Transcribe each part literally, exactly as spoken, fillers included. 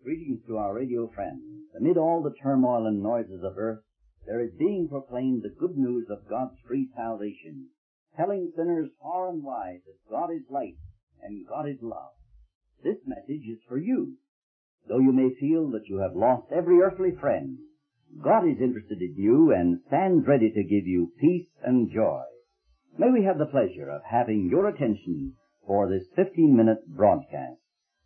Greetings to our radio friends. Amid all the turmoil and noises of earth, there is being proclaimed the good news of God's free salvation, telling sinners far and wide that God is light and God is love. This message is for you. Though you may feel that you have lost every earthly friend, God is interested in you and stands ready to give you peace and joy. May we have the pleasure of having your attention for this fifteen-minute broadcast.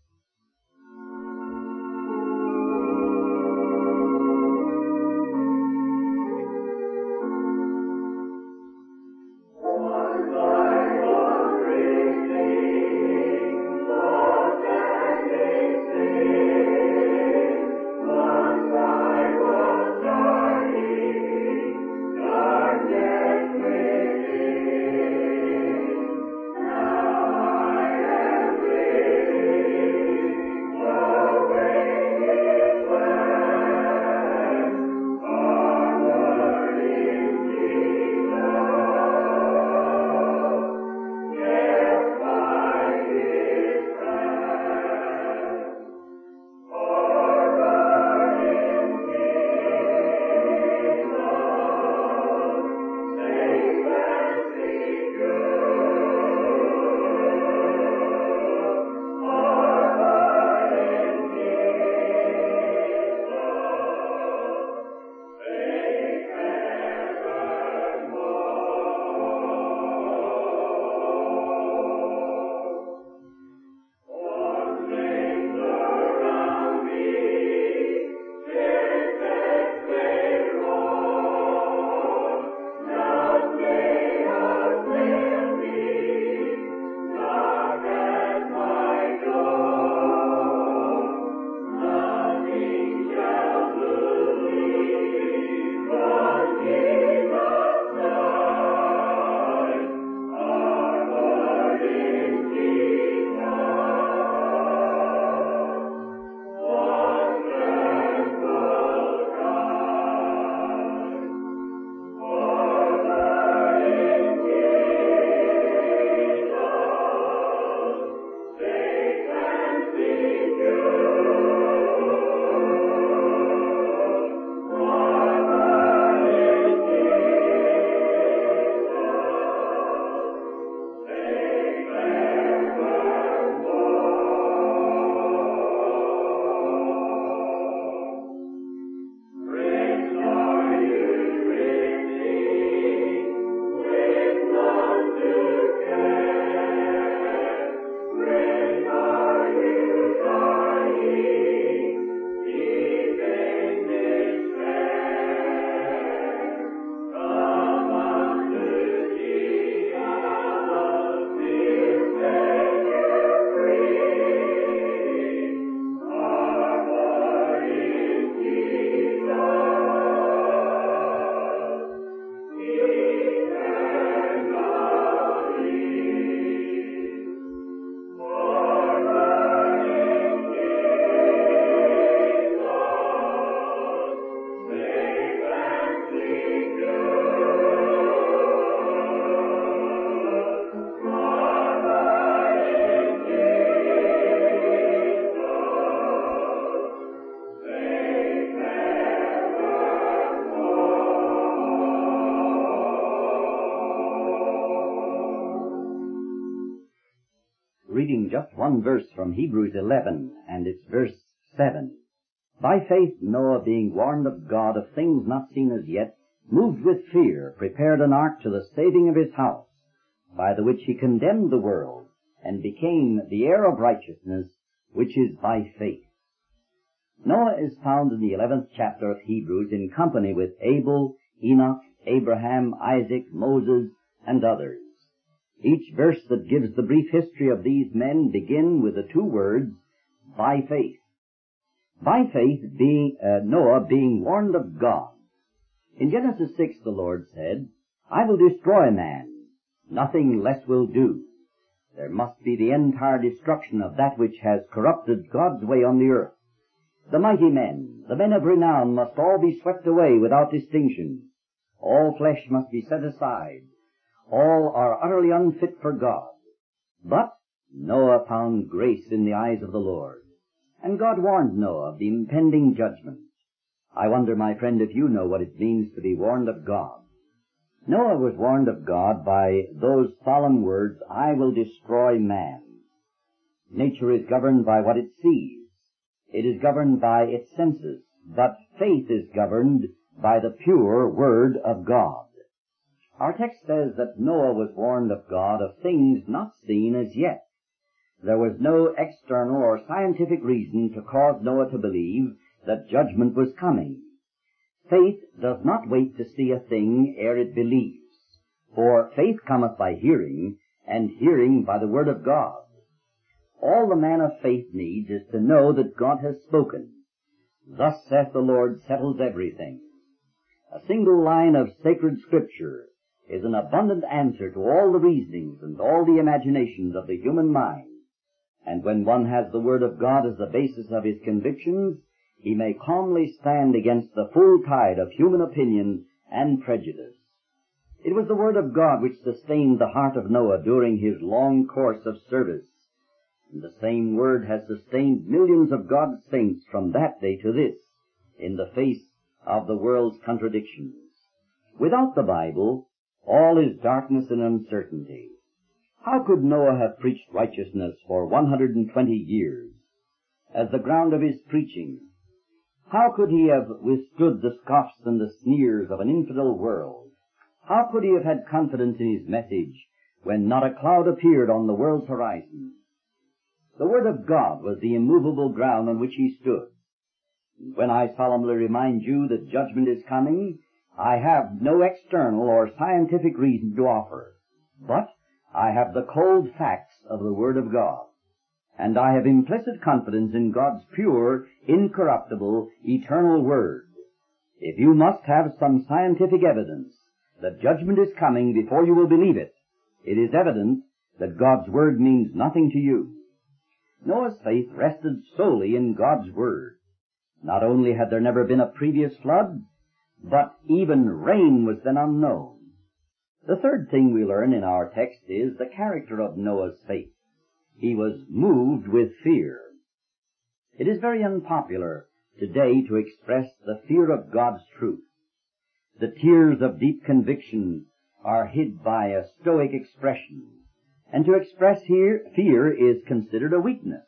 Reading just one verse from Hebrews eleven, and it's verse seven. By faith Noah, being warned of God of things not seen as yet, moved with fear, prepared an ark to the saving of his house, by the which he condemned the world, and became the heir of righteousness, which is by faith. Noah is found in the eleventh chapter of Hebrews in company with Abel, Enoch, Abraham, Isaac, Moses, and others. Each verse that gives the brief history of these men begin with the two words, by faith. By faith, being, uh, Noah being warned of God. In Genesis six, the Lord said, I will destroy man. Nothing less will do. There must be the entire destruction of that which has corrupted God's way on the earth. The mighty men, the men of renown, must all be swept away without distinction. All flesh must be set aside. All are utterly unfit for God. But Noah found grace in the eyes of the Lord. And God warned Noah of the impending judgment. I wonder, my friend, if you know what it means to be warned of God. Noah was warned of God by those solemn words, I will destroy man. Nature is governed by what it sees. It is governed by its senses. But faith is governed by the pure Word of God. Our text says that Noah was warned of God of things not seen as yet. There was no external or scientific reason to cause Noah to believe that judgment was coming. Faith does not wait to see a thing ere it believes. For faith cometh by hearing, and hearing by the Word of God. All the man of faith needs is to know that God has spoken. Thus saith the Lord settles everything. A single line of sacred Scripture is an abundant answer to all the reasonings and all the imaginations of the human mind. And when one has the Word of God as the basis of his convictions, he may calmly stand against the full tide of human opinion and prejudice. It was the Word of God which sustained the heart of Noah during his long course of service. And the same Word has sustained millions of God's saints from that day to this, in the face of the world's contradictions. Without the Bible, all is darkness and uncertainty. How could Noah have preached righteousness for one hundred twenty years as the ground of his preaching? How could he have withstood the scoffs and the sneers of an infidel world? How could he have had confidence in his message when not a cloud appeared on the world's horizon? The Word of God was the immovable ground on which he stood. When I solemnly remind you that judgment is coming, I have no external or scientific reason to offer, but I have the cold facts of the Word of God, and I have implicit confidence in God's pure, incorruptible, eternal Word. If you must have some scientific evidence that judgment is coming before you will believe it, it is evident that God's Word means nothing to you. Noah's faith rested solely in God's Word. Not only had there never been a previous flood, but even rain was then unknown. The third thing we learn in our text is the character of Noah's faith. He was moved with fear. It is very unpopular today to express the fear of God's truth. The tears of deep conviction are hid by a stoic expression, and to express here fear is considered a weakness.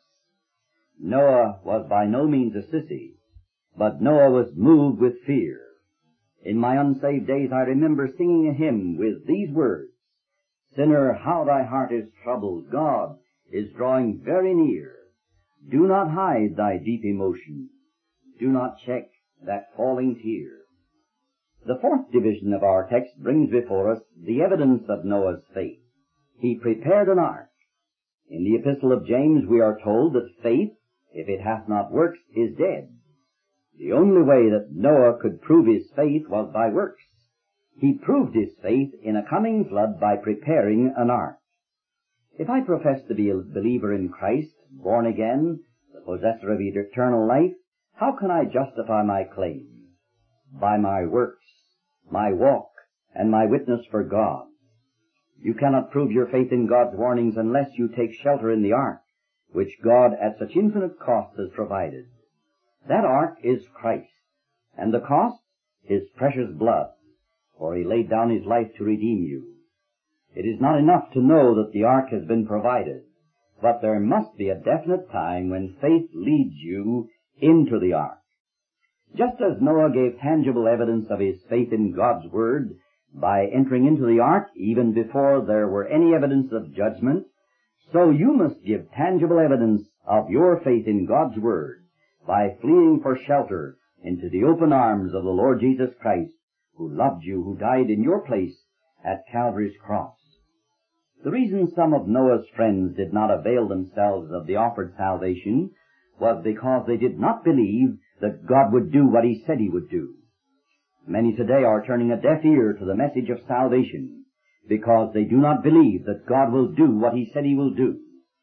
Noah was by no means a sissy, but Noah was moved with fear. In my unsaved days I remember singing a hymn with these words, Sinner, how thy heart is troubled, God is drawing very near. Do not hide thy deep emotion. Do not check that falling tear. The fourth division of our text brings before us the evidence of Noah's faith. He prepared an ark. In the Epistle of James we are told that faith, if it hath not works, is dead. The only way that Noah could prove his faith was by works. He proved his faith in a coming flood by preparing an ark. If I profess to be a believer in Christ, born again, the possessor of eternal life, how can I justify my claim? By my works, my walk, and my witness for God. You cannot prove your faith in God's warnings unless you take shelter in the ark, which God at such infinite cost has provided. That ark is Christ, and the cost, His precious blood, for He laid down His life to redeem you. It is not enough to know that the ark has been provided, but there must be a definite time when faith leads you into the ark. Just as Noah gave tangible evidence of his faith in God's Word by entering into the ark even before there were any evidence of judgment, so you must give tangible evidence of your faith in God's Word by fleeing for shelter into the open arms of the Lord Jesus Christ, who loved you, who died in your place at Calvary's cross. The reason some of Noah's friends did not avail themselves of the offered salvation was because they did not believe that God would do what He said He would do. Many today are turning a deaf ear to the message of salvation because they do not believe that God will do what He said He will do.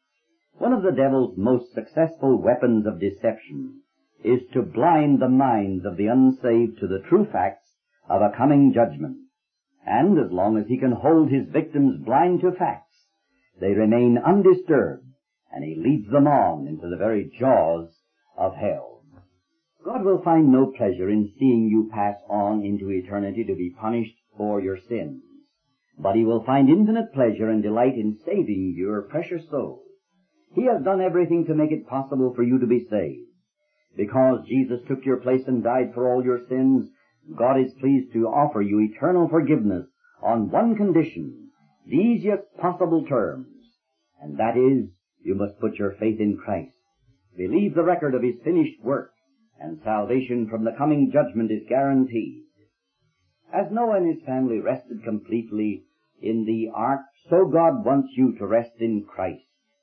One of the devil's most successful weapons of deception is to blind the minds of the unsaved to the true facts of a coming judgment. And as long as he can hold his victims blind to facts, they remain undisturbed, and he leads them on into the very jaws of hell. God will find no pleasure in seeing you pass on into eternity to be punished for your sins, but He will find infinite pleasure and delight in saving your precious soul. He has done everything to make it possible for you to be saved. Because Jesus took your place and died for all your sins, God is pleased to offer you eternal forgiveness on one condition, the easiest possible terms, and that is, you must put your faith in Christ. Believe the record of His finished work, and salvation from the coming judgment is guaranteed. As Noah and his family rested completely in the ark, so God wants you to rest in Christ.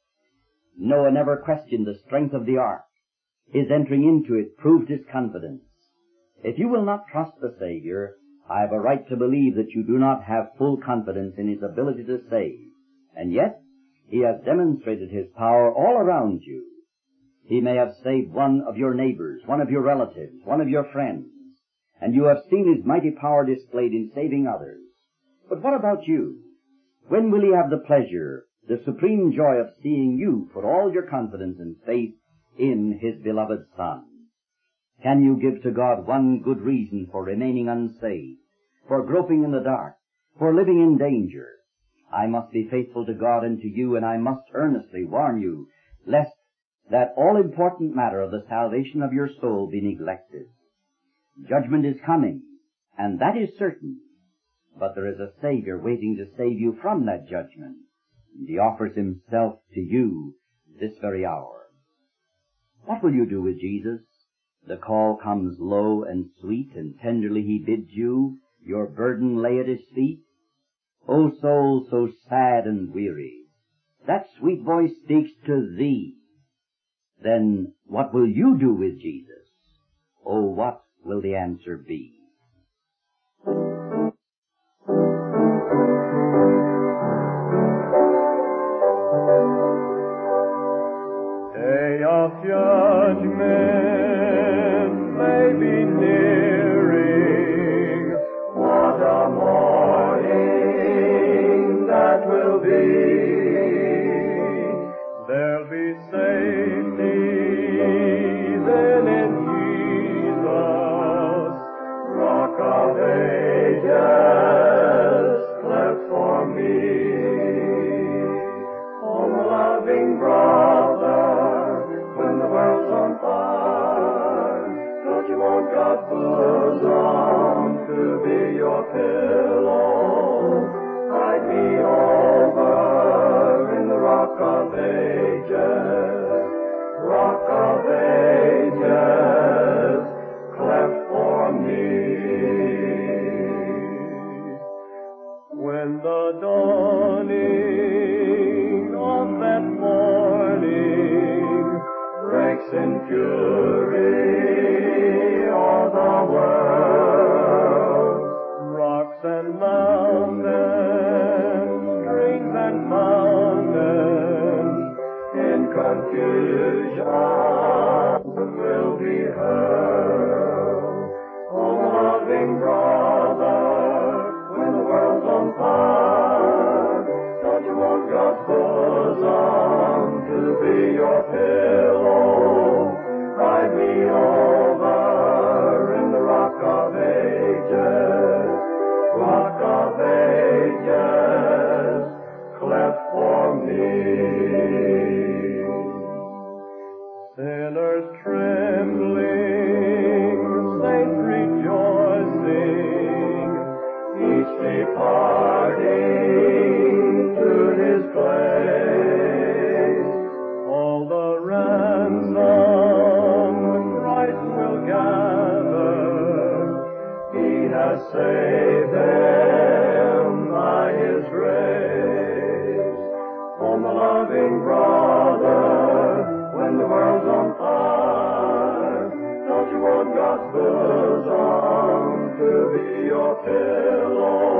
Noah never questioned the strength of the ark. His entering into it proved his confidence. If you will not trust the Savior, I have a right to believe that you do not have full confidence in His ability to save. And yet, He has demonstrated His power all around you. He may have saved one of your neighbors, one of your relatives, one of your friends, and you have seen His mighty power displayed in saving others. But what about you? When will He have the pleasure, the supreme joy of seeing you put all your confidence and faith in His beloved Son? Can you give to God one good reason for remaining unsaved, for groping in the dark, for living in danger? I must be faithful to God and to you, and I must earnestly warn you, lest that all-important matter of the salvation of your soul be neglected. Judgment is coming, and that is certain, but there is a Savior waiting to save you from that judgment, and He offers Himself to you this very hour. What will you do with Jesus? The call comes low and sweet, and tenderly He bids you your burden lay at His feet. O soul so sad and weary, that sweet voice speaks to thee. Then what will you do with Jesus? Oh, what will the answer be? Day of judgment may be nearing. What a morning that will be. There'll be safety then in Jesus, Rock of Ages, cleft for me. Oh, loving brother, when the world's on fire, don't you want God's bosom to be your pillow? Hide me over in the Rock of Ages, Rock of Ages, cleft for me. When the dawning of that morning breaks in fury o'er the world, rocks and mountains, streams and mountains, in confusion will be hurled. Oh, loving brother, when the world's on fire, don't you want God's bosom to be your pillow? Hide me over in the Rock of Ages, Rock of Ages, cleft for me. Sinners trembling, saints rejoicing, each departing to His place. All the ransom Christ will gather, He has saved them by His grace. Oh, my loving brother, when the world's on fire, don't you want God's bosom to be your pillow?